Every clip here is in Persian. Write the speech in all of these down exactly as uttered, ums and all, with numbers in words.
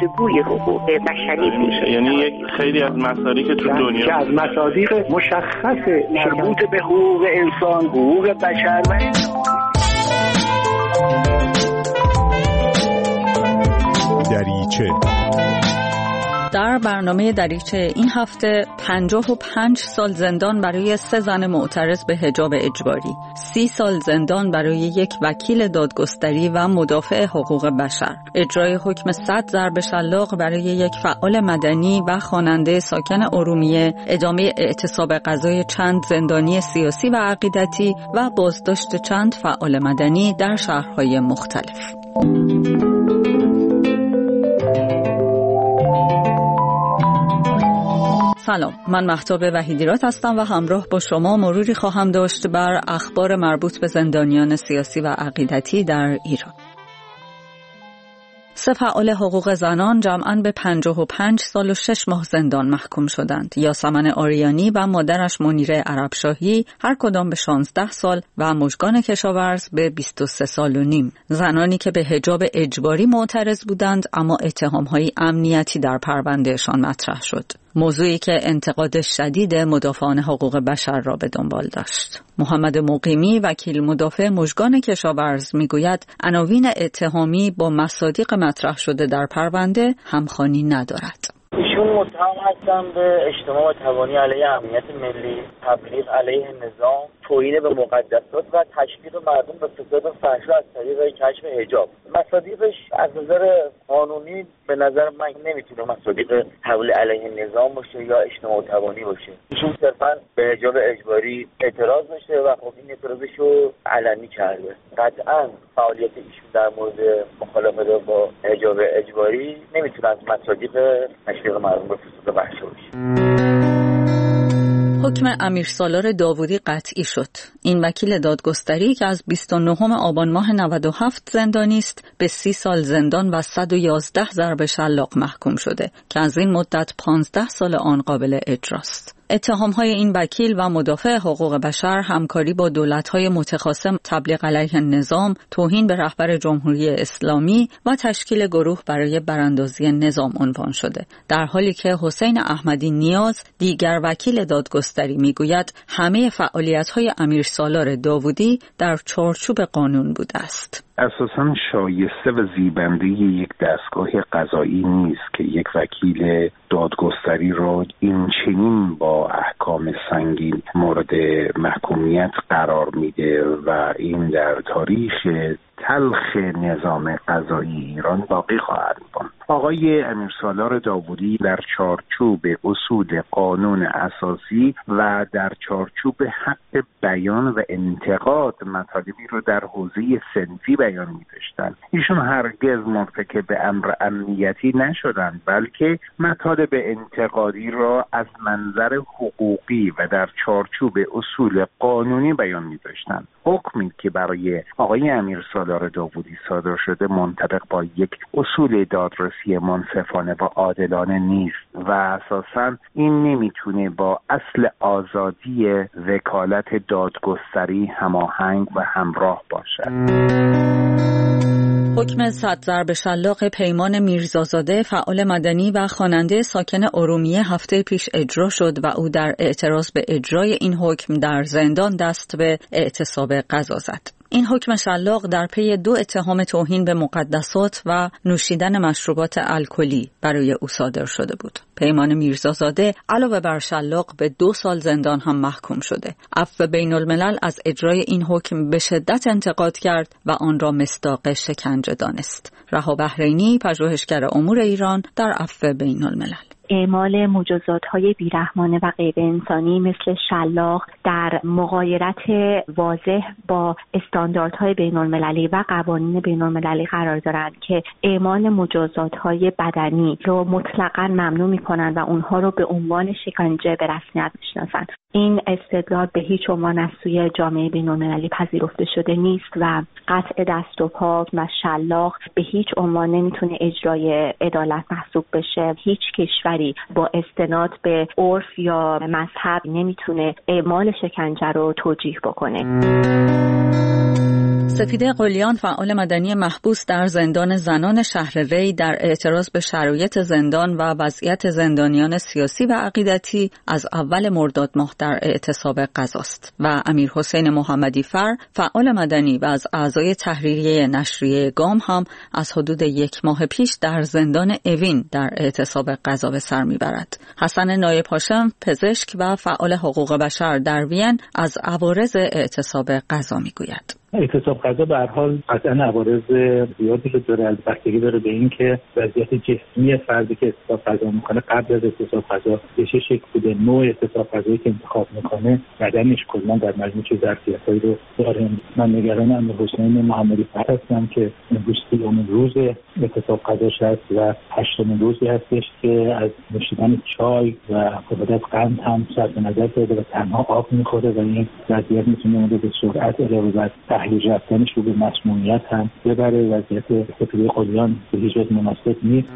گفتگوی حقوق بشری میشه. یعنی یک خیلی از مصادیق تو دنیا که از مصادیق مشخص مربوط به حقوق انسان، حقوق بشر و دریچه. در برنامه دریچه این هفته پنجاه و پنج سال زندان برای سه زن معترض به حجاب اجباری، سی سال زندان برای یک وکیل دادگستری و مدافع حقوق بشر، اجرای حکم صد ضرب شلاق برای یک فعال مدنی و خواننده ساکن ارومیه، ادامه اعتصاب قضای چند زندانی سیاسی و عقیدتی و بازداشت چند فعال مدنی در شهرهای مختلف. سلام، من مهتاب وحیدیرات هستم و همراه با شما مروری خواهم داشت بر اخبار مربوط به زندانیان سیاسی و عقیدتی در ایران. سه فعال حقوق زنان جمعاً به پنجاه و پنج سال و شش ماه زندان محکوم شدند. یاسمن آریانی و مادرش منیره عربشاهی هر کدام به شانزده سال و مژگان کشاورز به بیست و سه سال و نیم. زنانی که به حجاب اجباری معترض بودند اما اتهام‌های امنیتی در پروندهشان مطرح شد. موضوعی که انتقاد شدید مدافعان حقوق بشر را به دنبال داشت. محمد مقیمی وکیل مدافع مژگان کشاورز میگوید عناوین اتهامی با مصادیق مطرح شده در پرونده همخوانی ندارد. ایشون متهم هستن به اجتماع تبانی علیه امنیت ملی، تبلیغ علیه نظام، توهین به مقدسات و تشویق مردم به فساد و فحش از طریق کشف حجاب. مصادیقش از نظر قانونی به نظر من نمیتونه مصادیق حمله علیه نظام باشه یا اجتماع تبانی باشه. ایشون صرفا به حجاب اجباری اعتراض داشته و خب این اعتراضش رو علنی کرده. قطعا فعالیت ایشون در مورد مخالفت با حجاب اجباری نمیتونه از مصادیق تشویق مردم به فساد و فحش باشه. حکم امیرسالار داوودی قطعی شد. این وکیل دادگستری که از بیست و نهم آبان ماه نود و هفت زندانی است به سی سال زندان و صد و یازده ضرب شلاق محکوم شده که از این مدت پانزده سال آن قابل اجراست. اتهام‌های این وکیل و مدافع حقوق بشر همکاری با دولت‌های متخاصم، تبلیغ علیه نظام، توهین به رهبر جمهوری اسلامی و تشکیل گروه برای براندازی نظام عنوان شده. در حالی که حسین احمدی نیاز، دیگر وکیل دادگستری، میگوید همه فعالیت‌های امیرسالار داوودی در چارچوب قانون بوده است. اساساً شایسته و زیبنده یک دستگاه قضایی نیست که یک وکیل دادگستری را این چنین با احکام سنگین مورد محکومیت قرار میده و این در تاریخ تلخ نظام قضایی ایران باقی خواهد ماند. آقای امیرسالار داوودی در چارچوب اصول قانون اساسی و در چارچوب حق بیان و انتقاد مطالبی رو در حوزه صنفی بیان می‌داشتند. ایشون هرگز مرتکب امر امنیتی نشدند، بلکه مطالب انتقادی را از منظر حقوقی و در چارچوب اصول قانونی بیان می‌داشتند. حکمی که برای آقای امیرسالار داوودی صادر شده منطبق با یک اصول دادرسی منصفانه و عادلانه نیست و اساساً این نمیتونه با اصل آزادی وکالت دادگستری هماهنگ و همراه باشد. حکم صد ضرب شلاق پیمان میرزازاده، فعال مدنی و خواننده ساکن ارومیه، هفته پیش اجرا شد و او در اعتراض به اجرای این حکم در زندان دست به اعتصاب قضا زد. این حکم شلاق در پی دو اتهام توهین به مقدسات و نوشیدن مشروبات الکلی برای او صادر شده بود. پیمان میرزازاده علاوه بر شلاق به دو سال زندان هم محکوم شده. عفو بین الملل از اجرای این حکم به شدت انتقاد کرد و آن را مصداق شکنجه دانست. رها بحرینی، پژوهشگر امور ایران، در عفو بین الملل: اعمال مجازات‌های بیرحمانه و غیر انسانی مثل شلاق در مغایرت واضح با استانداردهای بین‌المللی و قوانین بین‌المللی قرار دارند که اعمال مجازات‌های بدنی رو مطلقاً ممنوع می‌کنند و اونها رو به عنوان شکنجه به رسمیت می‌شناسند. این استدلال به هیچ عنوان از سوی جامعه بین‌المللی پذیرفته شده نیست و قطع دست و پا و شلاق به هیچ عنوان نمیتونه اجرای عدالت محسوب بشه. هیچ کشوری با استناد به عرف یا مذهب نمیتونه اعمال شکنجه رو توجیه بکنه. سپیده قلیان، فعال مدنی محبوس در زندان زنان شهر ری، در اعتراض به شرایط زندان و وضعیت زندانیان سیاسی و عقیدتی از اول مرداد ماه در اعتصاب غذاست و امیر حسین محمدی فر، فعال مدنی و از اعضای تحریریه نشریه گام هم از حدود یک ماه پیش در زندان اوین در اعتصاب غذا به سر میبرد. حسن نایب هاشم، پزشک و فعال حقوق بشر در وین، از عوارض اعتصاب غذا میگوید. اعتصاب غذا به هر حال قطعاً عوارض زیادی رو داره. از بستگی داره به این که وضعیت جسمی فردی که اعتصاب غذا میکنه قبل از اعتصاب غذا به چه شکل بوده، نوع اعتصاب غذایی که انتخاب میکنه، بدنش کلاً در مجموع چه ظرفیتایی رو داره. من نگران امیر حسین محمدی فر هستم که امروز سومین روز اعتصاب غذاش هست و هشتمین روزی هستش که از نوشیدن چای و استفاده از قند هم صرف نظر داره و تنها آب میخوره و این وضعیت میتونه به سرعت علاوه بر تحلیل رفتنش رو به مسمومیت هم ببره. وضعیت سپیده قلیان به هیچ وجه مناسب نیست.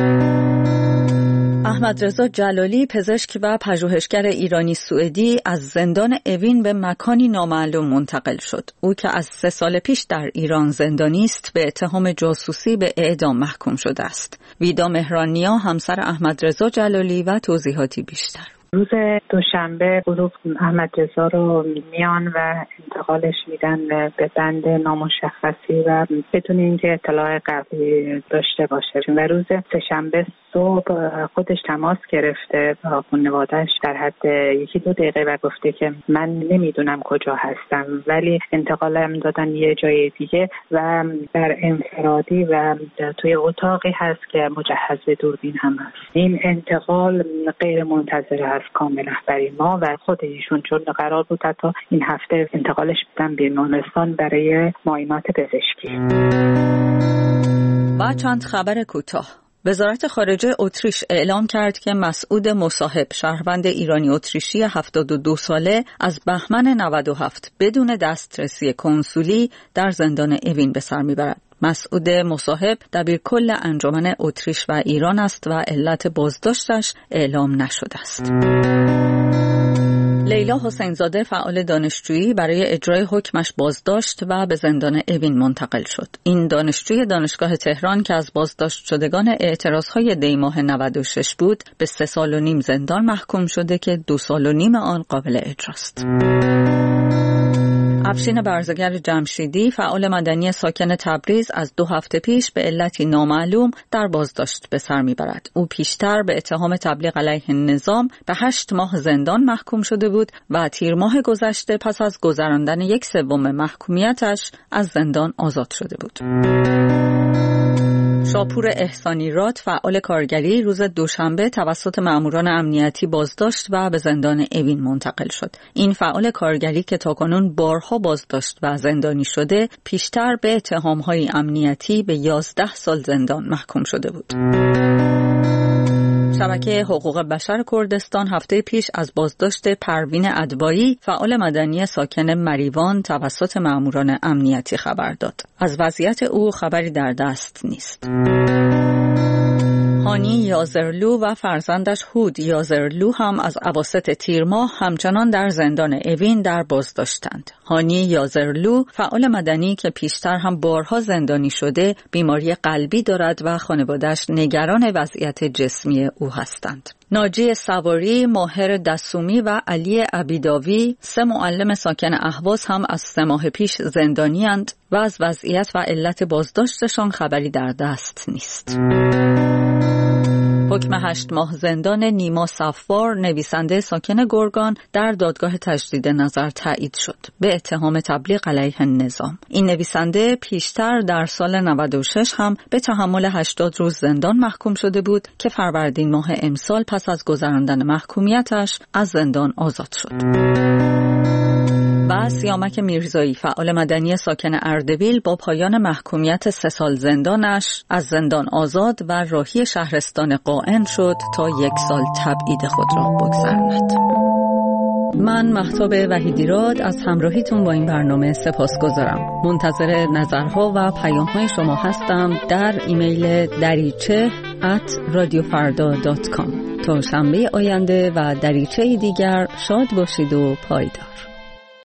احمد رضا جلالی، پزشک و پژوهشگر ایرانی سوئدی، از زندان اوین به مکانی نامعلوم منتقل شد. او که از سه سال پیش در ایران زندانی است، به اتهام جاسوسی به اعدام محکوم شده است. ویدا مهرانیا، همسر احمد رضا جلالی، و توضیحاتی بیشتر. روز دوشنبه گروه احمد رضا رو میان و انتقالش میدن به بند نامشخصی و بدون اینکه اطلاع قبلی داشته باشه و روز سه‌شنبه صبح خودش تماس گرفته با خانواده‌اش در حد یکی دو دقیقه و گفته که من نمیدونم کجا هستم، ولی انتقالم دادن یه جای دیگه و در انفرادی و توی اتاقی هست که مجهز به دوربین هم هست. این انتقال غیر منتظره هست کاملا برای ما و خود ایشون، چون قرار بود حتی این هفته انتقالش بدن بیمارستان برای معاینات پزشکی. و چند خبر کوتاه. وزارت خارجه اتریش اعلام کرد که مسعود مصاحب، شهروند ایرانی اتریشی هفتاد و دو ساله، از بهمن نود و هفت بدون دسترسی کنسولی در زندان اوین به سر میبرد. مسعود مصاحب دبیرکل انجمن اتریش و ایران است و علت بازداشتش اعلام نشده است. لیلا حسینزاده، فعال دانشجویی، برای اجرای حکمش بازداشت و به زندان اوین منتقل شد. این دانشجوی دانشگاه تهران که از بازداشت شدگان اعتراضهای دی ماه نود و شش بود، به سه سال و نیم زندان محکوم شده که دو سال و نیم آن قابل اجراست. افشین برزگر جمشیدی، فعال مدنی ساکن تبریز، از دو هفته پیش به علتی نامعلوم در بازداشت به سر میبرد. او پیشتر به اتهام تبلیغ علیه نظام به هشت ماه زندان محکوم شده بود و تیر ماه گذشته پس از گذراندن یک سوم محکومیتش از زندان آزاد شده بود. شاپور احسانی راد، فعال کارگری، روز دوشنبه توسط ماموران امنیتی بازداشت و به زندان اوین منتقل شد. این فعال کارگری که تاکنون بارها بازداشت و زندانی شده، پیشتر به اتهام‌های امنیتی به یازده سال زندان محکوم شده بود. شبکه حقوق بشر کردستان هفته پیش از بازداشت پروین ادبایی، فعال مدنی ساکن مریوان، توسط ماموران امنیتی خبر داد. از وضعیت او خبری در دست نیست. هانی یازرلو و فرزندش هود یازرلو هم از اواسط تیر ماه همچنان در زندان اوین در بازداشتند. هانی یازرلو، فعال مدنی که پیشتر هم بارها زندانی شده، بیماری قلبی دارد و خانواده‌اش نگران وضعیت جسمی او هستند. ناجی سواری، ماهر دسومی و علی عبیداوی، سه معلم ساکن اهواز، هم از سه ماه پیش زندانی اند و از وضعیت و علت بازداشتشان خبری در دست نیست. حکم هشت ماه زندان نیما صفوار، نویسنده ساکن گرگان، در دادگاه تجدید نظر تایید شد به اتهام تبلیغ علیه نظام. این نویسنده پیشتر در سال نود و شش هم به تحمل هشتاد روز زندان محکوم شده بود که فروردین ماه امسال پس از گذراندن محکومیتش از زندان آزاد شد. و سیامک میرزایی، فعال مدنی ساکن اردبیل، با پایان محکومیت سه سال زندانش از زندان آزاد و راهی شهرستان قائن شد تا یک سال تبعید خود را بگذراند. من مهتاب وحیدیراد از همراهیتون با این برنامه سپاسگزارم. منتظر نظرها و پیام‌های شما هستم در ایمیل دریچه ات رادیو فردا دات کام. تا شنبه آینده و دریچه دیگر، شاد باشید و پایدار.